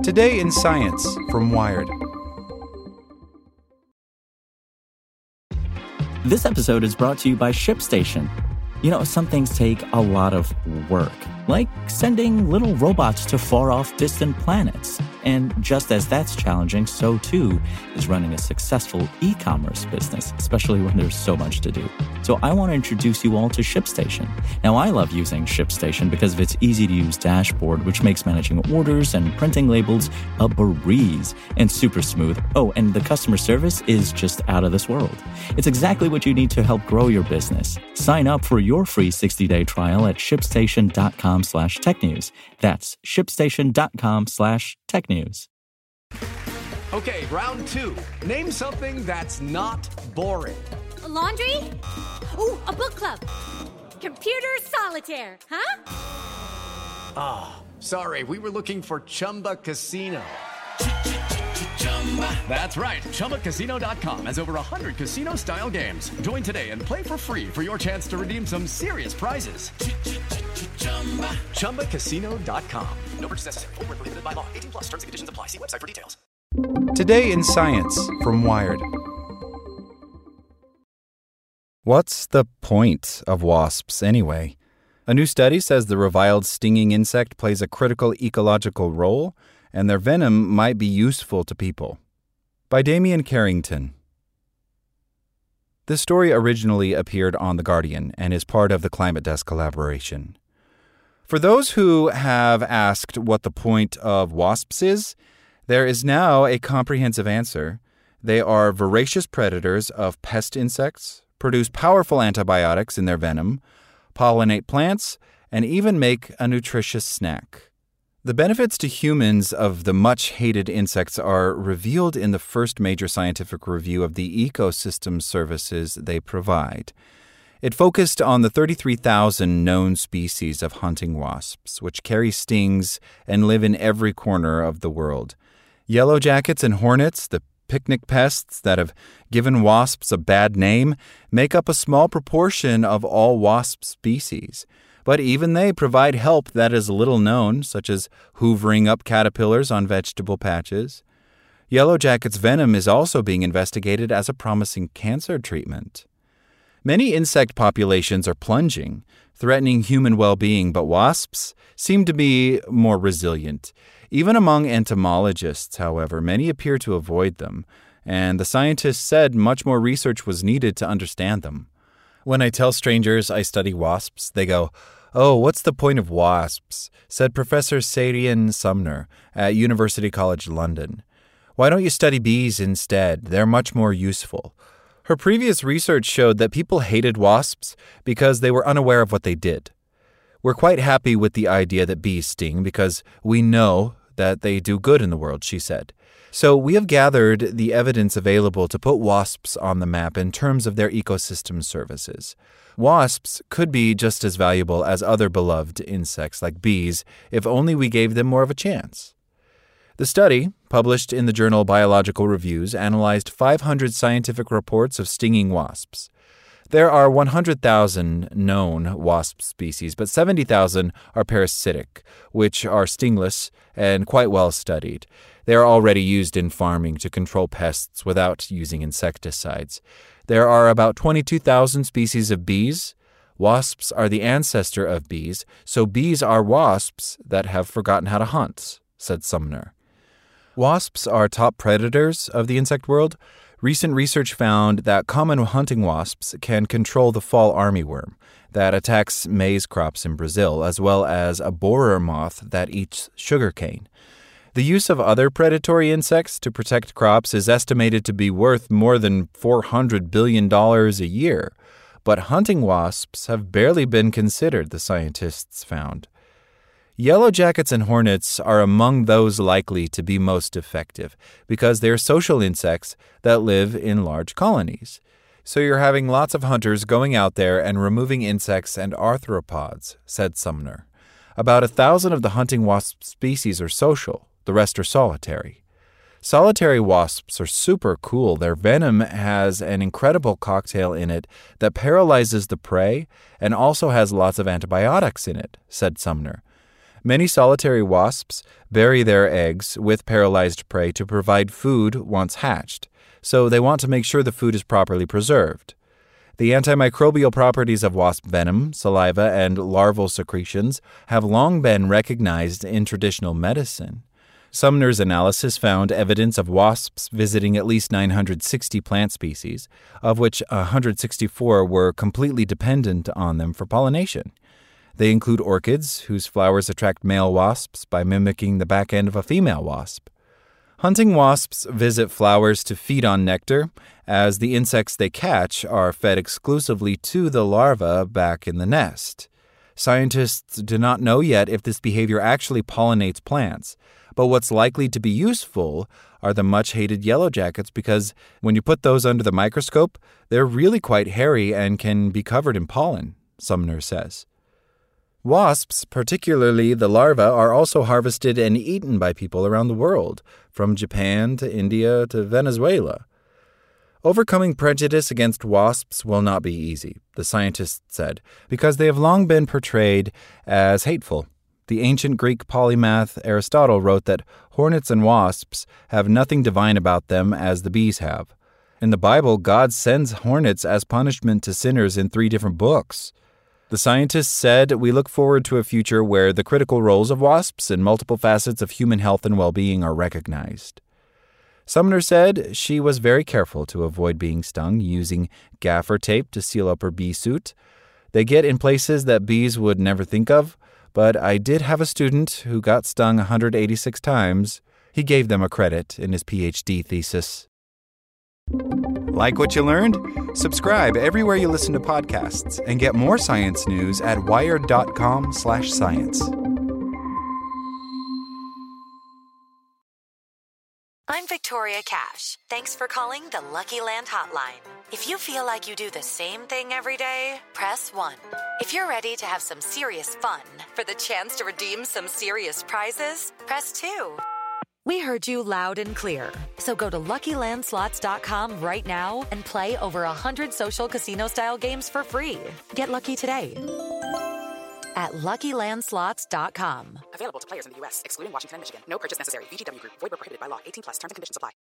Today in Science from Wired. This episode is brought to you by ShipStation. You know, some things take a lot of work, like sending little robots to far-off distant planets. And just as that's challenging, so too is running a successful e-commerce business, especially when there's so much to do. So I want to introduce you all to ShipStation. Now, I love using ShipStation because of its easy-to-use dashboard, which makes managing orders and printing labels a breeze and super smooth. Oh, and the customer service is just out of this world. It's exactly what you need to help grow your business. Sign up for your free 60-day trial at shipstation.com/technews. That's shipstation.com/technews. Okay, round two. Name something that's not boring. A laundry? Ooh, a book club. Computer solitaire, huh? Sorry, we were looking for Chumba Casino. That's right. ChumbaCasino.com has over 100 casino-style games. Join today and play for free for your chance to redeem some serious prizes. ChumbaCasino.com. No purchase necessary. Void where prohibited by law. 18+. Terms and conditions apply. See website for details. Today in Science from Wired. What's the point of wasps anyway? A new study says the reviled stinging insect plays a critical ecological role, and their venom might be useful to people. By Damian Carrington. This story originally appeared on The Guardian and is part of the Climate Desk collaboration. For those who have asked what the point of wasps is, there is now a comprehensive answer. They are voracious predators of pest insects, produce powerful antibiotics in their venom, pollinate plants, and even make a nutritious snack. The benefits to humans of the much-hated insects are revealed in the first major scientific review of the ecosystem services they provide. It focused on the 33,000 known species of hunting wasps, which carry stings and live in every corner of the world. Yellow jackets and hornets, the picnic pests that have given wasps a bad name, make up a small proportion of all wasp species. But even they provide help that is little known, such as hoovering up caterpillars on vegetable patches. Yellow jacket's venom is also being investigated as a promising cancer treatment. Many insect populations are plunging, threatening human well-being, but wasps seem to be more resilient. Even among entomologists, however, many appear to avoid them, and the scientists said much more research was needed to understand them. When I tell strangers I study wasps, they go, "Oh, what's the point of wasps?" said Professor Sarian Sumner at University College London. "Why don't you study bees instead? They're much more useful." Her previous research showed that people hated wasps because they were unaware of what they did. We're quite happy with the idea that bees sting because we know that they do good in the world, she said. So we have gathered the evidence available to put wasps on the map in terms of their ecosystem services. Wasps could be just as valuable as other beloved insects like bees if only we gave them more of a chance. The study, published in the journal Biological Reviews, analyzed 500 scientific reports of stinging wasps. There are 100,000 known wasp species, but 70,000 are parasitic, which are stingless and quite well studied. They are already used in farming to control pests without using insecticides. There are about 22,000 species of bees. Wasps are the ancestor of bees, so bees are wasps that have forgotten how to hunt, said Sumner. Wasps are top predators of the insect world. Recent research found that common hunting wasps can control the fall armyworm that attacks maize crops in Brazil, as well as a borer moth that eats sugarcane. The use of other predatory insects to protect crops is estimated to be worth more than $400 billion a year, but hunting wasps have barely been considered, the scientists found. Yellow jackets and hornets are among those likely to be most effective because they're social insects that live in large colonies. So you're having lots of hunters going out there and removing insects and arthropods, said Sumner. About 1,000 of the hunting wasp species are social, the rest are solitary. Solitary wasps are super cool. Their venom has an incredible cocktail in it that paralyzes the prey and also has lots of antibiotics in it, said Sumner. Many solitary wasps bury their eggs with paralyzed prey to provide food once hatched, so they want to make sure the food is properly preserved. The antimicrobial properties of wasp venom, saliva, and larval secretions have long been recognized in traditional medicine. Sumner's analysis found evidence of wasps visiting at least 960 plant species, of which 164 were completely dependent on them for pollination. They include orchids, whose flowers attract male wasps by mimicking the back end of a female wasp. Hunting wasps visit flowers to feed on nectar, as the insects they catch are fed exclusively to the larva back in the nest. Scientists do not know yet if this behavior actually pollinates plants, but what's likely to be useful are the much-hated yellow jackets because when you put those under the microscope, they're really quite hairy and can be covered in pollen, Sumner says. Wasps, particularly the larvae, are also harvested and eaten by people around the world, from Japan to India to Venezuela. Overcoming prejudice against wasps will not be easy, the scientists said, because they have long been portrayed as hateful. The ancient Greek polymath Aristotle wrote that hornets and wasps have nothing divine about them as the bees have. In the Bible, God sends hornets as punishment to sinners in 3 different books. The scientists said, "We look forward to a future where the critical roles of wasps in multiple facets of human health and well-being are recognized." Sumner said she was very careful to avoid being stung, using gaffer tape to seal up her bee suit. They get in places that bees would never think of, but I did have a student who got stung 186 times. He gave them a credit in his PhD thesis. Like what you learned? Subscribe everywhere you listen to podcasts and get more science news at wired.com/science. I'm Victoria Cash. Thanks for calling the Lucky Land Hotline. If you feel like you do the same thing every day, press 1. If you're ready to have some serious fun for the chance to redeem some serious prizes, press 2. We heard you loud and clear. So go to LuckyLandSlots.com right now and play over 100 social casino-style games for free. Get lucky today at LuckyLandSlots.com. Available to players in the U.S., excluding Washington and Michigan. No purchase necessary. VGW Group. Void where prohibited by law. 18+. Terms and conditions apply.